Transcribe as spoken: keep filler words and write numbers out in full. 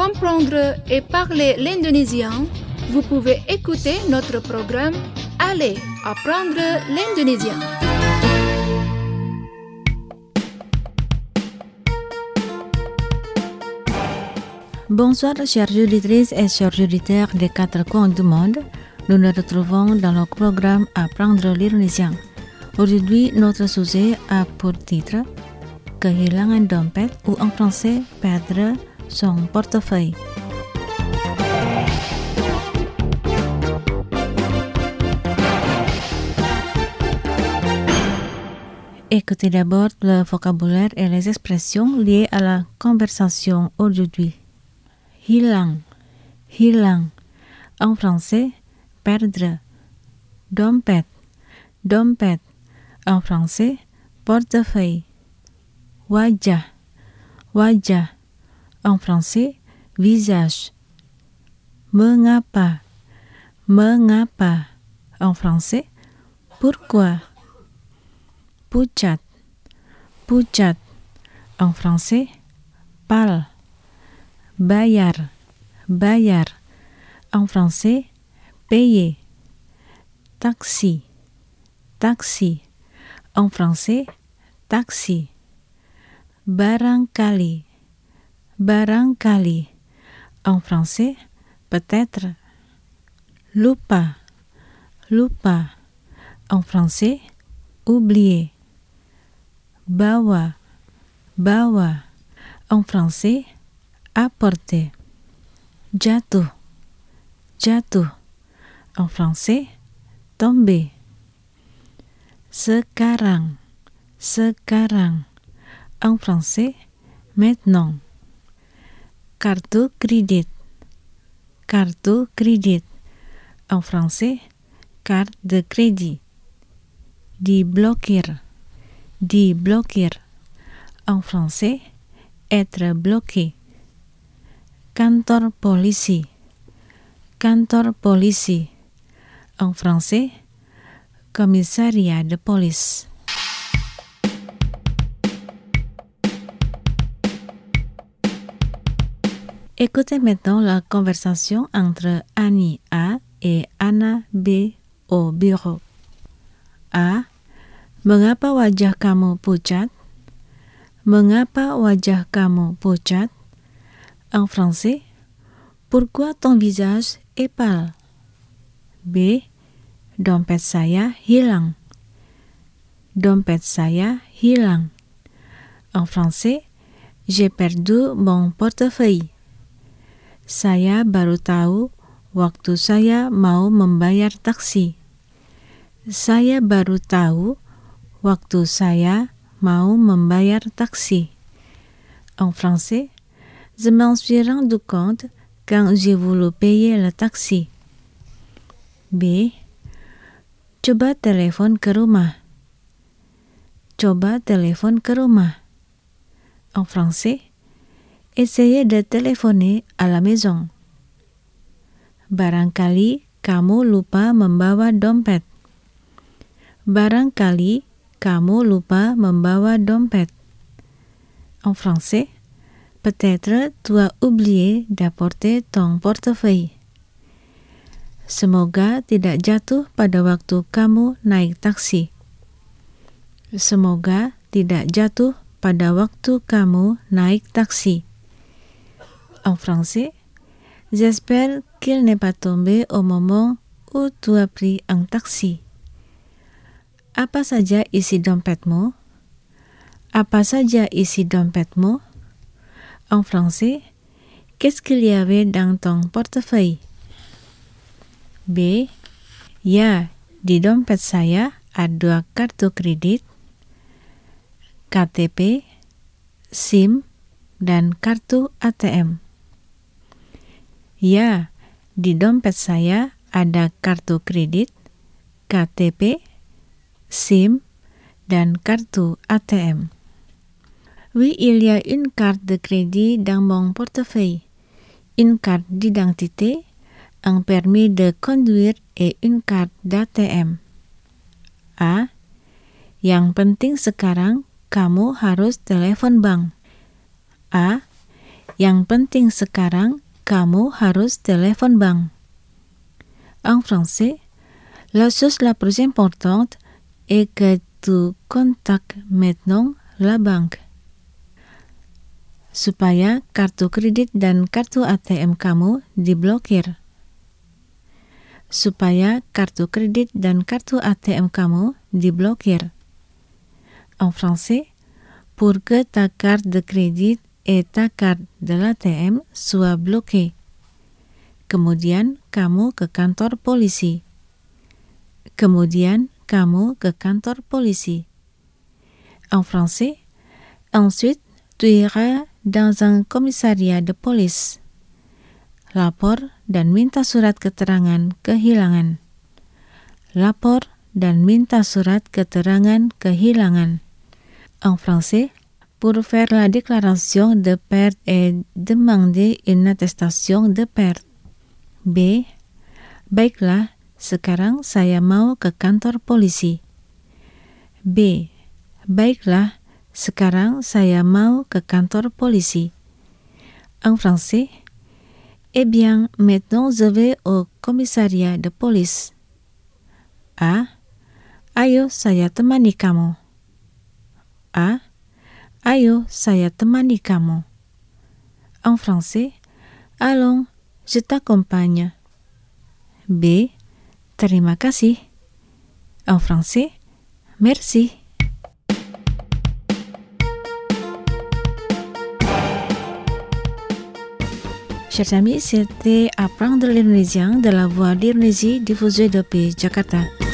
comprendre et parler l'indonésien, vous pouvez écouter notre programme Allez apprendre l'indonésien. Bonsoir chères auditrices et chers auditeurs des quatre coins du monde. Nous nous retrouvons dans le programme Apprendre l'indonésien. Aujourd'hui, notre sujet a pour titre Kehilangan dompet ou en français perdre son portefeuille. Écoutez d'abord le vocabulaire et les expressions liées à la conversation aujourd'hui. Hilang, hilang. En français, perdre. Dompet, dompet. En français, portefeuille. Wajah, wajah. En français, visage. Mengapa, mengapa. En français, pourquoi. Pucat, pucat. En français, pal. Bayar, bayar. En français, payer. Taxi, taxi. En français, taxi. Barangkali, barangkali. En français, peut-être. Lupa, lupa. En français, oublier. Bawa, bawa. En français, apporter. Jatuh, jatuh. En français, tomber. Sekarang, sekarang. En français, maintenant. Kartu kredit, kartu kredit. En français, carte de crédit. Diblokir, diblokir. En français, être bloqué. Kantor polisi, kantor polisi. En français, commissariat de police. Écoutez maintenant la conversation entre Annie A et Anna B au bureau. A. Mengapa wajah kamu pucat? Mengapa wajah kamu pucat? En français, pourquoi ton visage est pâle? B. Dompet saya hilang. Dompet saya hilang. En français, j'ai perdu mon portefeuille. Saya baru tahu waktu saya mau membayar taksi. Saya baru tahu waktu saya mau membayar taksi. En français, je m'en suis rendu compte quand j'ai voulu payer le taxi. B. Coba telepon ke rumah. Coba telepon ke rumah. En français, essayez de téléphoner à la maison. Barangkali kamu lupa membawa dompet. Barangkali kamu lupa membawa dompet. En français, peut-être tu as oublié d'apporter ton portefeuille. Semoga tidak jatuh pada waktu kamu naik taksi. Semoga tidak jatuh pada waktu kamu naik taksi. En français, j'espère qu'il n'est pas tombé au moment où tu as pris un taxi. Apa saja isi dompetmu? Apa saja isi dompetmu? En français, qu'est-ce qu'il y avait dans ton portefeuille? B. Ya, di dompet saya ada kartu kredit, K T P, SIM, dan kartu A T M. Ya, di dompet saya ada kartu kredit, K T P, SIM, dan kartu A T M. Oui, il y a une carte de crédit dans mon portefeuille, une carte d'identité, un permis de conduire et une carte d'A T M. A. Yang penting sekarang kamu harus telepon bank. A. Yang penting sekarang kamu harus telepon bank. En français, la chose la plus importante est que tu contactes maintenant la banque. Supaya kartu kredit dan kartu A T M kamu diblokir. Supaya kartu kredit dan kartu A T M kamu diblokir. En français, pour que ta carte de crédit et ta carte de l'A T M soient bloquées. Kemudian kamu ke kantor polisi. Kemudian kamu ke kantor polisi. En français, ensuite tu iras dans un commissariat de police. Lapor dan minta surat keterangan kehilangan. Lapor dan minta surat keterangan kehilangan. En français, pour faire la déclaration de perte et demander une attestation de perte. B. Baiklah, sekarang saya mau ke kantor polisi. B. Baiklah, sekarang saya mau ke kantor polisi. En français, eh bien, maintenant je vais au commissariat de police. A. Ayo, saya temani kamu. A. Ayo, saya temani kamu. En français, allons, je t'accompagne. B. Terima kasih. En français, merci. Chers amis, c'était Apprendre l'indonésien de la voix d'Indonésie diffusée depuis Jakarta.